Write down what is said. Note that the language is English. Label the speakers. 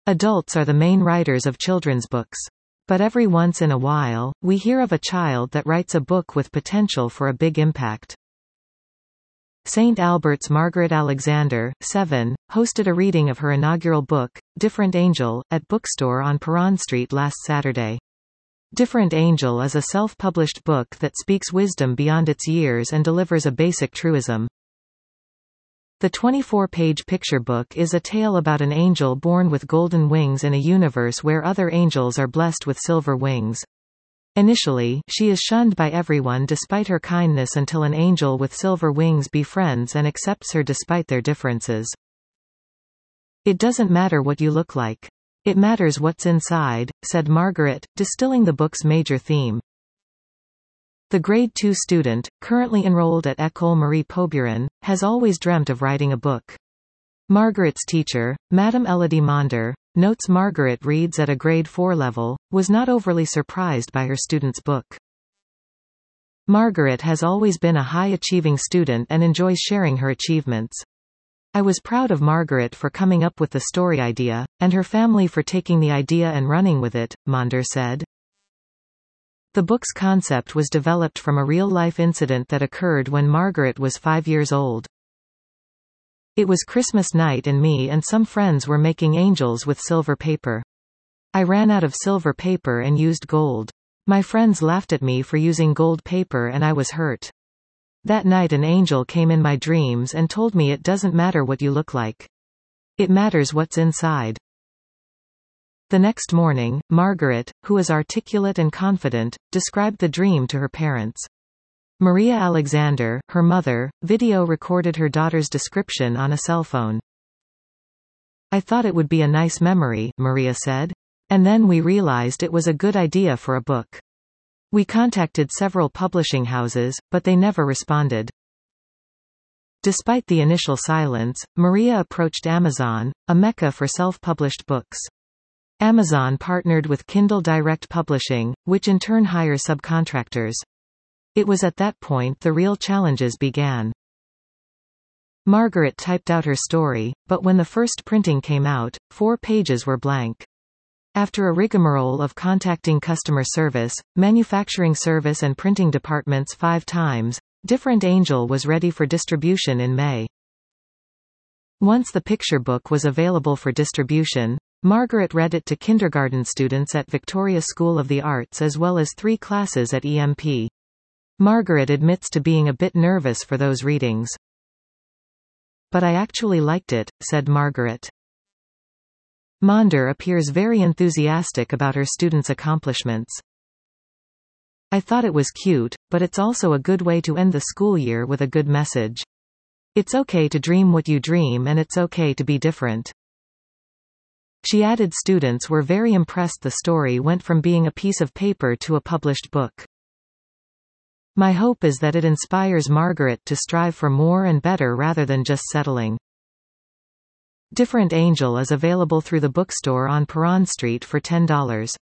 Speaker 1: Adults are the main writers of children's books. But every once in a while, we hear of a child that writes a book with potential for a big impact. St. Albert's Margaret Alexander, 7, hosted a reading of her inaugural book, Different Angel, at Bookstore on Perron Street last Saturday. Different Angel is a self-published book that speaks wisdom beyond its years and delivers a basic truism. The 24-page picture book is a tale about an angel born with golden wings in a universe where other angels are blessed with silver wings. Initially, she is shunned by everyone despite her kindness until an angel with silver wings befriends and accepts her despite their differences. "It doesn't matter what you look like. It matters what's inside," said Margaret, distilling the book's major theme. The grade 2 student, currently enrolled at École Marie Pauburon, has always dreamt of writing a book. Margaret's teacher, Madame Elodie Maunder, notes Margaret reads at a grade 4 level, was not overly surprised by her student's book. Margaret has always been a high-achieving student and enjoys sharing her achievements. "I was proud of Margaret for coming up with the story idea, and her family for taking the idea and running with it," Maunder said. The book's concept was developed from a real-life incident that occurred when Margaret was 5 years old. "It was Christmas night and me and some friends were making angels with silver paper. I ran out of silver paper and used gold. My friends laughed at me for using gold paper and I was hurt. That night an angel came in my dreams and told me it doesn't matter what you look like. It matters what's inside." The next morning, Margaret, who is articulate and confident, described the dream to her parents. Maria Alexander, her mother, video recorded her daughter's description on a cell phone. "I thought it would be a nice memory," Maria said. "And then we realized it was a good idea for a book. We contacted several publishing houses, but they never responded." Despite the initial silence, Maria approached Amazon, a mecca for self-published books. Amazon partnered with Kindle Direct Publishing, which in turn hires subcontractors. It was at that point the real challenges began. Margaret typed out her story, but when the first printing came out, 4 pages were blank. After a rigmarole of contacting customer service, manufacturing service and printing departments 5 times, Different Angel was ready for distribution in May. Once the picture book was available for distribution, Margaret read it to kindergarten students at Victoria School of the Arts as well as 3 classes at EMP. Margaret admits to being a bit nervous for those readings. "But I actually liked it," said Margaret. Maunder appears very enthusiastic about her students' accomplishments. "I thought it was cute, but it's also a good way to end the school year with a good message. It's okay to dream what you dream and it's okay to be different." She added students were very impressed the story went from being a piece of paper to a published book. "My hope is that it inspires Margaret to strive for more and better rather than just settling." Different Angel is available through the bookstore on Perron Street for $10.